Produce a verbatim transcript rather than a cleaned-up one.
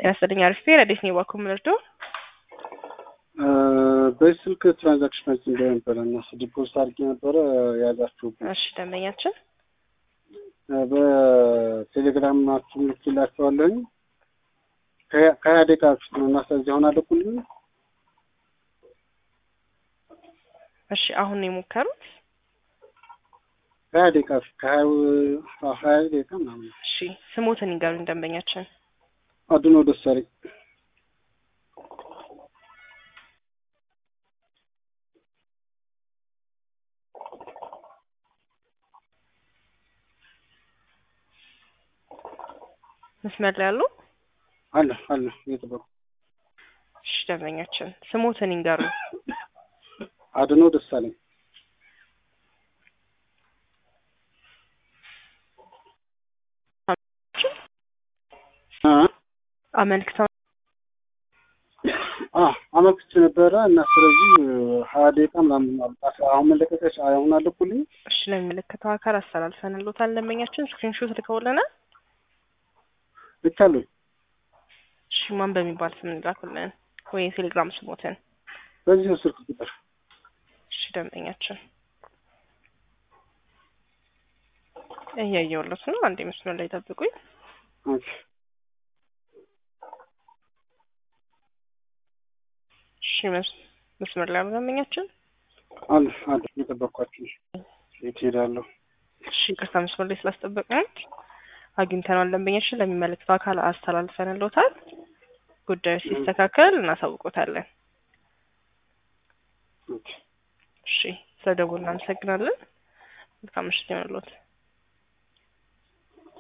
ያሰደኝ አሪፍ ረዲስ ነው ዋኩ ምርዶ በስልክ ትራንዛክሽን እንደነበረ እና ዲፖዚት አድርጌ ነበር ያዛችሁ። እሺ ደንበኛችን በቴሌግራም ናችሁ ልትላችኋለሁ። ከሀያ ደቂቃ በፊት ነው እና ስለዚህ አሁን አልኩልኝ። እሺ አሁን ነው የሞከሩት? ከሀያ ደቂቃ በፊት ከሀያ ደቂቃ ምናምን። እሺ ስሞትን ይንገሩኝ ደንበኛችን። አድኖ ደሳሪ መስመር ላይ ያሉ አለ አለ እየተበሩ። እሺ ደንበኛችን ስሞትን ይንገሩኝ። አድኖ ደሳለኝ አ አመልክተው አ አመልክቼ ነበረ እና ስለዚህ ሀያ ደቂቃ ምናምን አሁን መለቀቀሽ አሁን አልኩልኝ። እሺ ለሚመለከተው አካል አስተላልፈንልዎታል። ደንበኛችን ስክሪንሾት ልከውልናል። ልካለሁ። እሺ ማን በሚባል ስም እንላክልን ወይ ቴሌግራም ስሞትን? በዚህ ስልክ ቁጥር። እሺ ደንበኛችን እያየሁለት ነው። አንዴ መስመር ላይ ጠብቁኝ። ኦኬ እሺ መስመር ላይ ደንበኛችን አለ አለ እየጠበቅኳችሁ እሄዳለሁ። እሺ ይቅርታ መስመር ላይ ስላስጠበቅን አግኝተናል። ደንበኛችን ለሚመለከተው አካል አስተላልፈንልዎታል። ጉዳዩ ሲስተካከል እናሳውቆታለን። እሺ ስለደወልን እናመሰግናለን። መልካም ምሽት ይሁንልዎት።